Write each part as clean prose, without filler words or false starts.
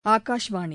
ஆகாஷ்வாணி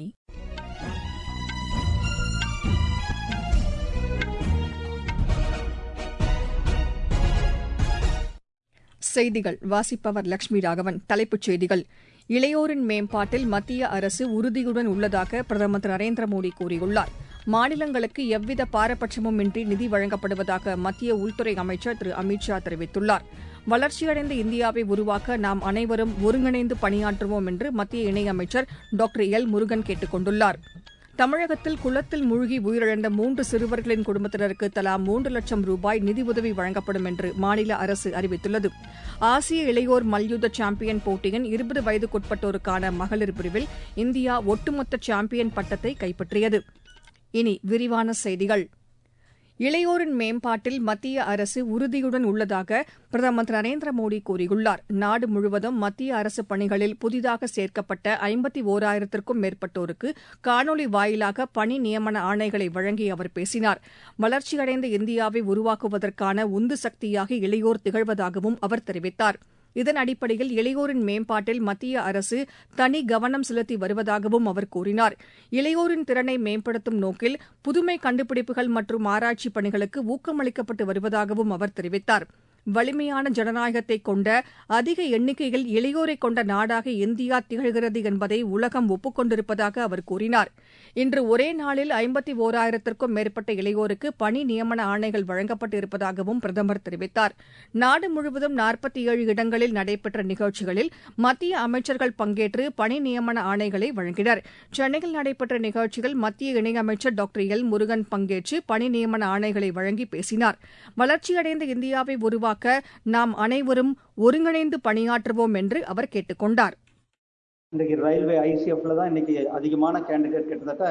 செய்திகள் வாசிப்பவர் லட்சுமி ராகவன். தலைப்புச் செய்திகள்: இளையோரின் மேம்பாட்டில் மத்திய அரசு உறுதியுடன் உள்ளதாக பிரதமர் திரு நரேந்திர மோடி கூறியுள்ளார். மாநிலங்களுக்கு எவ்வித பாரபட்சமும் இன்றி நிதி வழங்கப்படுவதாக மத்திய உள்துறை அமைச்சர் திரு அமித் ஷா தெரிவித்துள்ளார். வளர்ச்சியடைந்த இந்தியாவை உருவாக்க நாம் அனைவரும் ஒருங்கிணைந்து பணியாற்றுவோம் என்று மத்திய இணையமைச்சர் டாக்டர் எல் முருகன் கேட்டுக் கொண்டுள்ளார். தமிழகத்தில் குளத்தில் மூழ்கி உயிரிழந்த 3 சிறுவர்களின் குடும்பத்தினருக்கு தலா 3 லட்சம் ரூபாய் நிதியுதவி வழங்கப்படும் என்று மாநில அரசு அறிவித்துள்ளது. ஆசிய இளையோர் மல்யுத்த சாம்பியன் போட்டியின் 20 வயதுக்குட்பட்டோருக்கான மகளிர் பிரிவில் இந்தியா ஒட்டுமொத்த சாம்பியன் பட்டத்தை கைப்பற்றியது. இனி விரிவான செய்திகள். இளையோரின் மேம்பாட்டில் மத்திய அரசு உறுதியுடன் உள்ளதாக பிரதமர் திரு நரேந்திர மோடி கூறியுள்ளார். நாடு முழுவதும் மத்திய அரசு பணிகளில் புதிதாக சேர்க்கப்பட்ட 51,000க்கும் மேற்பட்டோருக்கு காணொலி வாயிலாக பணி நியமன ஆணைகளை வழங்கி அவர் பேசினார். வளர்ச்சியடைந்த இந்தியாவை உருவாக்குவதற்கான உந்து சக்தியாக இளையோர் திகழ்வதாகவும் அவர் தெரிவித்தார். இதன் அடிப்படையில் இளையோரின் மேம்பாட்டில் மத்திய அரசு தனி கவனம் செலுத்தி வருவதாகவும் அவர் கூறினார். இளையோரின் திறனை மேம்படுத்தும் நோக்கில் புதுமை கண்டுபிடிப்புகள் மற்றும் ஆராய்ச்சி பணிகளுக்கு ஊக்கமளிக்கப்பட்டு வருவதாகவும் அவர் தெரிவித்தார். வலிமையான ஜனநாயகத்தை கொண்ட அதிக எண்ணிக்கையில் இளையோரை கொண்ட நாடாக இந்தியா திகழ்கிறது என்பதை உலகம் ஒப்புக் கொண்டிருப்பதாக அவர் கூறினார். இன்று ஒரே நாளில் 51,000க்கும் மேற்பட்ட இளையோருக்கு பணி நியமன ஆணைகள் வழங்கப்பட்டு இருப்பதாகவும் பிரதமர் தெரிவித்தார். நாடு முழுவதும் 47 இடங்களில் நடைபெற்ற நிகழ்ச்சிகளில் மத்திய அமைச்சர்கள் பங்கேற்று பணி நியமன ஆணைகளை வழங்கினர். சென்னையில் நடைபெற்ற நிகழ்ச்சியில் மத்திய இணையமைச்சர் டாக்டர் எல் முருகன் பங்கேற்று பணி நியமன ஆணைகளை வழங்கி பேசினார். வளர்ச்சியடைந்த இந்தியாவை உருவாக்க நாம் அனைவரும் ஒருங்கிணைந்து பணியாற்றுவோம் என்று அவர் கேட்டுக் கொண்டார். இன்றைக்கு ரயில்வே ஐசிஎஃப்ல தான் இன்னைக்கு அதிகமான கேண்டிடேட், கிட்டத்தட்ட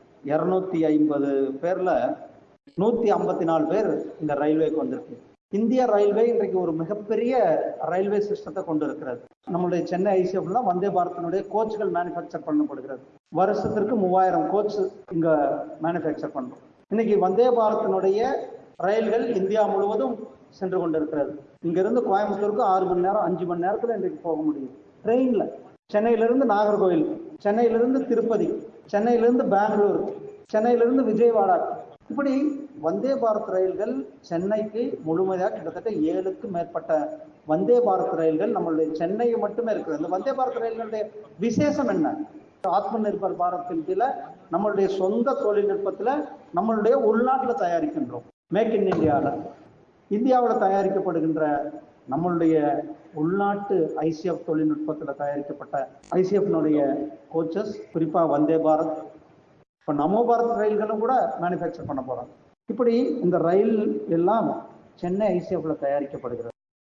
250 பேர்ல 154 பேர் இந்த ரயில்வேக்கு வந்திருக்கு. இந்திய ரயில்வே இன்றைக்கு ஒரு மிகப்பெரிய ரயில்வே சிஸ்டத்தை கொண்டு இருக்கிறது. நம்மளுடைய சென்னை ஐசிஎஃப்ல வந்தே பாரத்தினுடைய கோச்சுகள் மேனுஃபேக்சர் பண்ணப்படுகிறது. வருஷத்திற்கு 3000 கோச் இங்க மேனுஃபேக்சர் பண்றோம். இன்னைக்கு வந்தே பாரத்தினுடைய ரயில்கள் இந்தியா முழுவதும் சென்று கொண்டிருக்கிறது. இங்கிருந்து கோயம்புத்தூருக்கு 6 மணி நேரம் 5 மணி நேரத்தில் இன்றைக்கு போக முடியும் ட்ரெயின்ல. சென்னையிலிருந்து நாகர்கோவில், சென்னையிலிருந்து திருப்பதி, சென்னையிலிருந்து பெங்களூர், சென்னையிலிருந்து விஜயவாடா, இப்படி வந்தே பாரத் ரயில்கள் சென்னைக்கு முழுமையாக கிட்டத்தட்ட 7க்கும் மேற்பட்ட வந்தே பாரத் ரயில்கள் நம்மளுடைய சென்னையை மட்டுமே இருக்கிறது. இந்த வந்தே பாரத் ரயில்களுடைய விசேஷம் என்ன? ஆத்ம நிர்பர் பாரத்தின் கீழே நம்மளுடைய சொந்த தொழில்நுட்பத்தில் நம்மளுடைய உள்நாட்டில் தயாரிக்கின்றோம். மேக் இன் இந்தியாவில் இந்தியாவில் தயாரிக்கப்படுகின்ற நம்மளுடைய உள்நாட்டு ஐசிஎஃப் தொழில்நுட்பத்தில் தயாரிக்கப்பட்ட ஐசிஎஃப்னுடைய கோச்சஸ், குறிப்பாக வந்தே பாரத், இப்போ நமோ பாரத் ரயில்களும் கூட மேனுஃபேக்சர் பண்ண போகிறோம். இப்படி இந்த ரயில் எல்லாம் சென்னை ஐசிஎஃப்ல தயாரிக்கப்படுகிறது.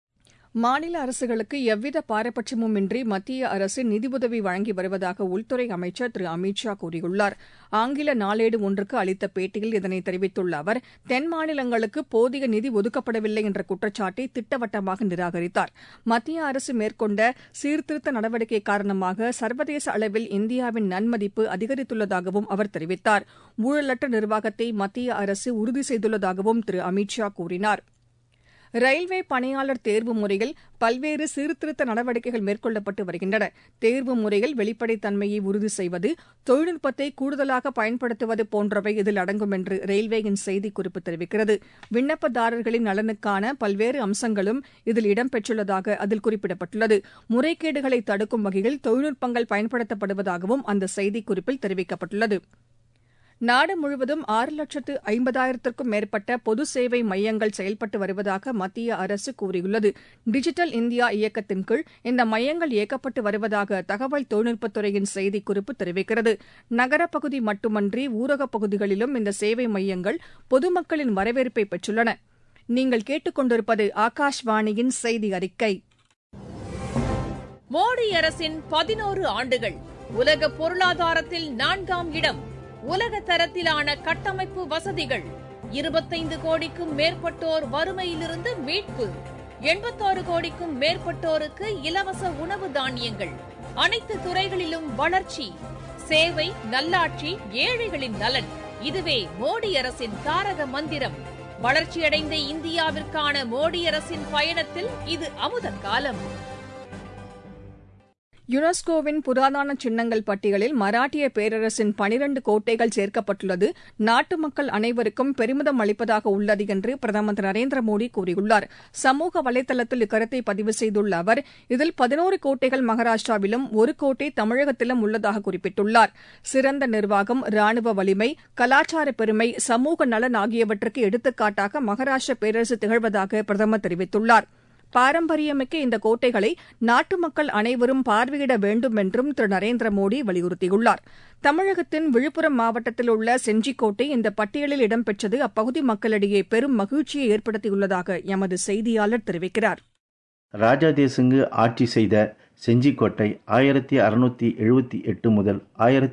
மாநில அரசுகளுக்கு எவ்வித பாரபட்சமும் இன்றி மத்திய அரசு நிதியுதவி வழங்கி வருவதாக உள்துறை அமைச்சர் திரு அமித் ஷா கூறியுள்ளார். ஆங்கில நாளேடு ஒன்றுக்கு அளித்த பேட்டியில் இதனை தெரிவித்துள்ள அவர், தென் மாநிலங்களுக்கு போதிய நிதி ஒதுக்கப்படவில்லை என்ற குற்றச்சாட்டை திட்டவட்டமாக நிராகரித்தார். மத்திய அரசு மேற்கொண்ட சீர்திருத்த நடவடிக்கை காரணமாக சர்வதேச அளவில் இந்தியாவின் நன்மதிப்பு அதிகரித்துள்ளதாகவும் அவர் தெரிவித்தார். ஊழலற்ற நிர்வாகத்தை மத்திய அரசு உறுதி செய்துள்ளதாகவும் திரு அமித் ஷா கூறினார். ரயில்வே பணியாளர் தேர்வு முறையில் பல்வேறு சீர்திருத்த நடவடிக்கைகள் மேற்கொள்ளப்பட்டு வருகின்றன. தேர்வு முறையில் வெளிப்படைத்தன்மையை உறுதி செய்வது, தொழில்நுட்பத்தை கூடுதலாக பயன்படுத்துவது போன்றவை இதில் அடங்கும் என்று ரயில்வேயின் செய்திக்குறிப்பு தெரிவிக்கிறது. விண்ணப்பதாரர்களின் நலனுக்கான பல்வேறு அம்சங்களும் இதில் இடம்பெற்றுள்ளதாக அதில் குறிப்பிடப்பட்டுள்ளது. முறைகேடுகளை தடுக்கும் வகையில் தொழில்நுட்பங்கள் பயன்படுத்தப்படுவதாகவும் அந்த செய்திக்குறிப்பில் தெரிவிக்கப்பட்டுள்ளது. நாடு முழுவதும் 6,50,000க்கும் மேற்பட்ட பொது சேவை மையங்கள் செயல்பட்டு வருவதாக மத்திய அரசு கூறியுள்ளது. டிஜிட்டல் இந்தியா இயக்கத்தின் கீழ் இந்த மையங்கள் இயக்கப்பட்டு வருவதாக தகவல் தொழில்நுட்பத்துறையின் செய்திக்குறிப்பு தெரிவிக்கிறது. நகரப்பகுதி மட்டுமன்றி ஊரகப் பகுதிகளிலும் இந்த சேவை மையங்கள் பொதுமக்களின் வரவேற்பை பெற்றுள்ளன. நீங்கள் கேட்டுக் கொண்டிருப்பது ஆகாஷ்வாணியின் செய்தி அறிக்கை. மோடி அரசின் 11 ஆண்டுகள் உலக பொருளாதாரத்தில் 4ஆம் இடம். உலக தரத்திலான கட்டமைப்பு வசதிகள், 25 கோடிக்கும் மேற்பட்டோர் வறுமையிலிருந்து மீட்பு, 86 கோடிக்கும் மேற்பட்டோருக்கு இலவச உணவு தானியங்கள், அனைத்து துறைகளிலும் வளர்ச்சி, சேவை, நல்லாட்சி, ஏழைகளின் நலன். இதுவே மோடி அரசின் தாரக மந்திரம். வளர்ச்சியடைந்த இந்தியாவிற்கான மோடி அரசின் பயணத்தில் இது அமுத காலம். யுனெஸ்கோவின் புராதன சின்னங்கள் பட்டியலில் மராட்டிய பேரரசின் 12 கோட்டைகள் சேர்க்கப்பட்டுள்ளது நாட்டு மக்கள் அனைவருக்கும் பெருமிதம் அளிப்பதாக உள்ளது என்று பிரதமர் திரு நரேந்திர மோடி கூறியுள்ளார். சமூக வலைதளத்தில் இக்கருத்தை பதிவு செய்துள்ள அவர், இதில் 11 கோட்டைகள் மகாராஷ்டிராவிலும் 1 கோட்டை தமிழகத்திலும் உள்ளதாக குறிப்பிட்டுள்ளார். சிறந்த நிர்வாகம், ராணுவ வலிமை, கலாச்சார பெருமை, சமூக நலன் ஆகியவற்றுக்கு எடுத்துக்காட்டாக மகாராஷ்டிர பேரரசு திகழ்வதாக பிரதமர் தெரிவித்துள்ளார். பாரம்பரியமிக்க இந்த கோட்டைகளை நாட்டு மக்கள் அனைவரும் பார்வையிட வேண்டும் என்றும் திரு நரேந்திர மோடி வலியுறுத்தியுள்ளார். தமிழகத்தின் விழுப்புரம் மாவட்டத்தில் உள்ள செஞ்சிக்கோட்டை இந்த பட்டியலில் இடம்பெற்றது அப்பகுதி மக்களிடையே பெரும் மகிழ்ச்சியை ஏற்படுத்தியுள்ளதாக எமது செய்தியாளர் தெரிவிக்கிறார். ராஜா தேசிங்கு ஆட்சி செய்த செஞ்சிக்கோட்டை 1678 முதல்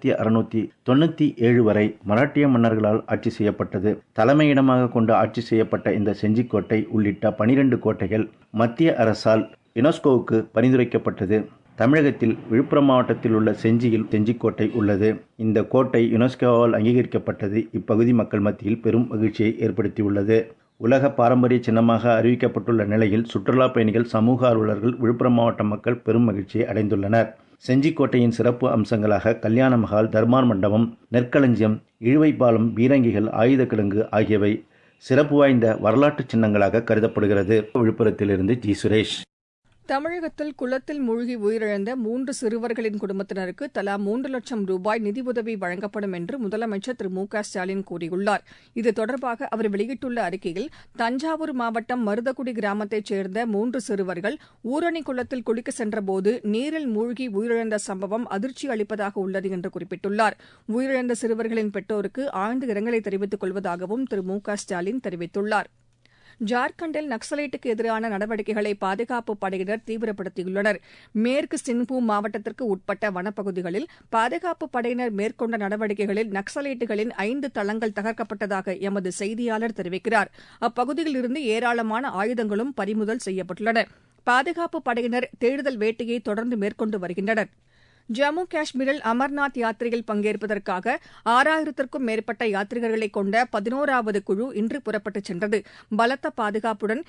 1697 வரை மராட்டிய மன்னர்களால் ஆட்சி செய்யப்பட்டது. தலைமையிடமாக கொண்டு ஆட்சி செய்யப்பட்ட இந்த செஞ்சிக்கோட்டை உள்ளிட்ட 12 கோட்டைகள் மத்திய அரசால் யுனெஸ்கோவுக்கு பரிந்துரைக்கப்பட்டது. தமிழகத்தில் விழுப்புரம் மாவட்டத்தில் உள்ள செஞ்சியில் செஞ்சிக்கோட்டை உள்ளது. இந்த கோட்டை யுனெஸ்கோவால் அங்கீகரிக்கப்பட்டது இப்பகுதி மக்கள் மத்தியில் பெரும் மகிழ்ச்சியை ஏற்படுத்தியுள்ளது. உலக பாரம்பரிய சின்னமாக அறிவிக்கப்பட்டுள்ள நிலையில் சுற்றுலா பயணிகள், சமூக ஆர்வலர்கள், விழுப்புரம் மாவட்ட மக்கள் பெரும் மகிழ்ச்சியை அடைந்துள்ளனர். செஞ்சிக்கோட்டையின் சிறப்பு அம்சங்களாக கல்யாண மகால், தர்மார் மண்டபம், நெற்களஞ்சியம், இழுவை பாலம், பீரங்கிகள், ஆயுத கிடங்கு ஆகியவை சிறப்பு வாய்ந்த வரலாற்று சின்னங்களாக கருதப்படுகிறது. விழுப்புரத்திலிருந்து ஜி. சுரேஷ். தமிழகத்தில் குளத்தில் மூழ்கி உயிரிழந்த 3 சிறுவர்களின் குடும்பத்தினருக்கு தலா 3 லட்சம் ரூபாய் நிதியுதவி வழங்கப்படும் என்று முதலமைச்சர் திரு மு.க. ஸ்டாலின் கூறியுள்ளார். இது தொடர்பாக அவர் வெளியிட்டுள்ள அறிக்கையில், தஞ்சாவூர் மாவட்டம் மருதகுடி கிராமத்தைச் சேர்ந்த 3 சிறுவர்கள் ஊரணி குளத்தில் குளிக்க சென்றபோது நீரில் மூழ்கி உயிரிழந்த சம்பவம் அதிர்ச்சி அளிப்பதாக உள்ளது என்று குறிப்பிட்டுள்ளார். உயிரிழந்த சிறுவர்களின் பெற்றோருக்கு ஆழ்ந்த இரங்கலை தெரிவித்துக் கொள்வதாகவும் திரு மு.க. ஸ்டாலின் தெரிவித்துள்ளார். ஜார்க்கண்டில் நக்சலைட்டுக்கு எதிரான நடவடிக்கைகளை பாதுகாப்பு படையினர் தீவிரப்படுத்தியுள்ளனர். மேற்கு சிங்பூம் மாவட்டத்திற்கு உட்பட்ட வனப்பகுதிகளில் பாதுகாப்பு படையினர் மேற்கொண்ட நடவடிக்கைகளில் நக்சலைட்டுகளின் 5 தளங்கள் தகர்க்கப்பட்டதாக எமது செய்தியாளர் தெரிவிக்கிறார். அப்பகுதியில் இருந்து ஏராளமான ஆயுதங்களும் பறிமுதல் செய்யப்பட்டுள்ளன. பாதுகாப்பு படையினர் தேடுதல் வேட்டையை தொடர்ந்து மேற்கொண்டு வருகின்றனர். ஜம்மு காஷ்மீரில் அமர்நாத் யாத்திரையில் பங்கேற்பதற்காக 6000க்கும் மேற்பட்ட யாத்ரீகர்களை கொண்ட 11வது குழு இன்று புறப்பட்டுச் சென்றது. பலத்த பாதுகாப்புடன்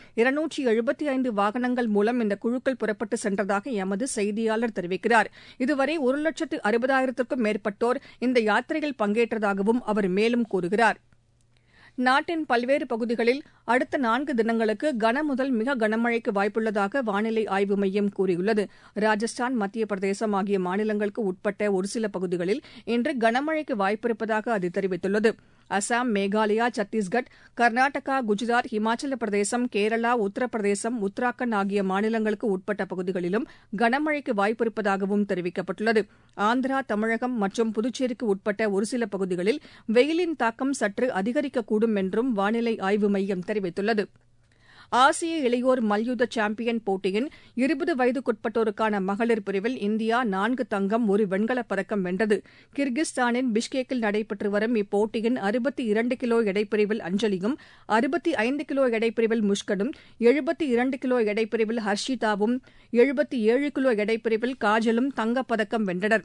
275 வாகனங்கள் மூலம் இந்த குழுக்கள் புறப்பட்டு சென்றதாக எமது செய்தியாளர் தெரிவிக்கிறார். இதுவரை 1,60,000க்கும் மேற்பட்டோர் இந்த யாத்திரையில் பங்கேற்றதாகவும் அவர் மேலும் கூறுகிறார். நாட்டின் பல்வேறு பகுதிகளில் அடுத்த 4 தினங்களுக்கு கனமுதல் மிக கனமழைக்கு வாய்ப்புள்ளதாக வானிலை ஆய்வு மையம் கூறியுள்ளது. ராஜஸ்தான், மத்திய பிரதேசம் ஆகிய மாநிலங்களுக்கு உட்பட்ட ஒரு சில பகுதிகளில் இன்று கனமழைக்கு வாய்ப்பிருப்பதாக அது தெரிவித்துள்ளது. அசாம், மேகாலயா, சத்தீஸ்கட், கர்நாடகா, குஜராத், இமாச்சல பிரதேசம், கேரளா, உத்தரப்பிரதேசம், உத்தராகண்ட் ஆகிய மாநிலங்களுக்கு உட்பட்ட பகுதிகளிலும் கனமழைக்கு வாய்ப்பிருப்பதாகவும் தெரிவிக்கப்பட்டுள்ளது. ஆந்திரா, தமிழகம் மற்றும் புதுச்சேரிக்கு உட்பட்ட ஒரு சில பகுதிகளில் வெயிலின் தாக்கம் சற்று அதிகரிக்கக்கூடும் என்றும் வானிலை ஆய்வு மையம் தெரிவித்துள்ளது. ஆசிய இளையோர் மல்யுத்த சாம்பியன் போட்டியின் 20 வயதுக்குட்பட்டோருக்கான மகளிர் பிரிவில் இந்தியா 4 தங்கம், 1 வெண்கலப் பதக்கம் வென்றது. கிர்கிஸ்தானின் பிஷ்கேக்கில் நடைபெற்று வரும் இப்போட்டியின் 62 கிலோ எடைப்பிரிவில் அஞ்சலியும், 65 கிலோ எடைப்பிரிவில் முஷ்கனும், 72 கிலோ எடைப்பிரிவில் ஹர்ஷிதாவும், 77 கிலோ எடைப்பிரிவில் காஜலும் தங்கப்பதக்கம் வென்றனர்.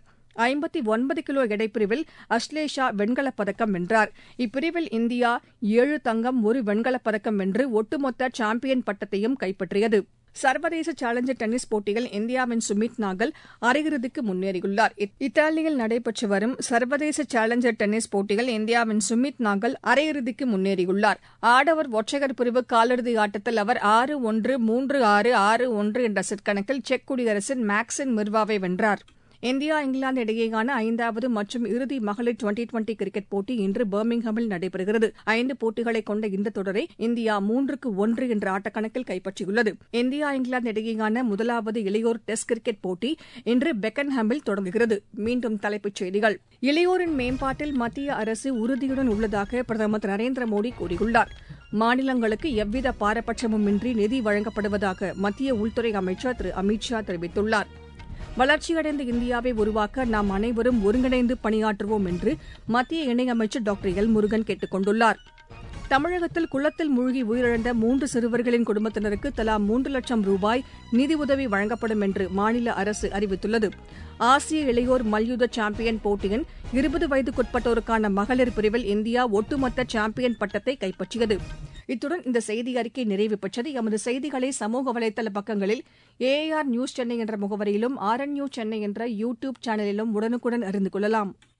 59 கிலோ எடைப்பிரிவில் அஸ்லேஷா வெண்கலப் பதக்கம் வென்றார். இப்பிரிவில் இந்தியா 7 தங்கம், 1 வெண்கலப் பதக்கம் வென்று ஒட்டுமொத்த சாம்பியன் பட்டத்தையும் கைப்பற்றியது. சர்வதேச சேலஞ்சர் டென்னிஸ் போட்டியில் இந்தியாவின் சுமித் நாகல் அரையிறுதிக்கு முன்னேறியுள்ளார். இத்தாலியில் நடைபெற்று வரும் சர்வதேச சேலஞ்சர் டென்னிஸ் போட்டியில் இந்தியாவின் சுமித் நாகல் அரையிறுதிக்கு முன்னேறியுள்ளார். ஆடவர் ஒற்றையர் பிரிவு காலிறுதி ஆட்டத்தில் அவர் 6-1, 3-6, 6-1 என்ற செட் கணக்கில் செக் குடியரசின் மேக்சிம் மிர்வாவை வென்றார். இந்தியா, இங்கிலாந்து இடையேயான 5வது மற்றும் இறுதி மகளிர் டுவெண்டி கிரிக்கெட் போட்டி இன்று பர்மிங்ஹாமில் நடைபெறுகிறது. 5 போட்டிகளை கொண்ட இந்த தொடரை இந்தியா 3-1 என்ற ஆட்டக்கணக்கில் கைப்பற்றியுள்ளது. இந்தியா, இங்கிலாந்து இடையேயான முதலாவது இளையோர் டெஸ்ட் கிரிக்கெட் போட்டி இன்று பெக்கன்ஹாமில் தொடங்குகிறது. மீண்டும் தலைப்புச் செய்திகள். இளையோரின் மேம்பாட்டில் மத்திய அரசு உறுதியுடன் உள்ளதாக பிரதமர் திரு நரேந்திர மோடி கூறியுள்ளார். மாநிலங்களுக்கு எவ்வித பாரபட்சமுமின்றி நிதி வழங்கப்படுவதாக மத்திய உள்துறை அமைச்சர் திரு அமித் ஷா தெரிவித்துள்ளார். வளர்ச்சியடைந்த இந்தியாவை உருவாக்க நாம் அனைவரும் ஒருங்கிணைந்து பணியாற்றுவோம் என்று மத்திய இணையமைச்சர் டாக்டர் எல். முருகன் கேட்டுக் கொண்டுள்ளார். தமிழகத்தில் குளத்தில் மூழ்கி உயிரிழந்த 3 சிறுவர்களின் குடும்பத்தினருக்கு தலா 3 லட்சம் ரூபாய் நிதியுதவி வழங்கப்படும் என்று மாநில அரசு அறிவித்துள்ளது. ஆசிய இளையோர் மல்யுத்த சாம்பியன் போட்டியின் 20 வயதுக்குட்பட்டோருக்கான மகளிர் பிரிவில் இந்தியா ஒட்டுமொத்த சாம்பியன் பட்டத்தை கைப்பற்றியது. இத்துடன் இந்த செய்தி அறிக்கை நிறைவு பெற்றது. எமது செய்திகளை சமூக வலைதள பக்கங்களில் AR நியூஸ் சென்னை என்ற முகவரியிலும் RNU சென்னை என்ற யூ டியூப் சேனலிலும் உடனுக்குடன் அறிந்து கொள்ளலாம்.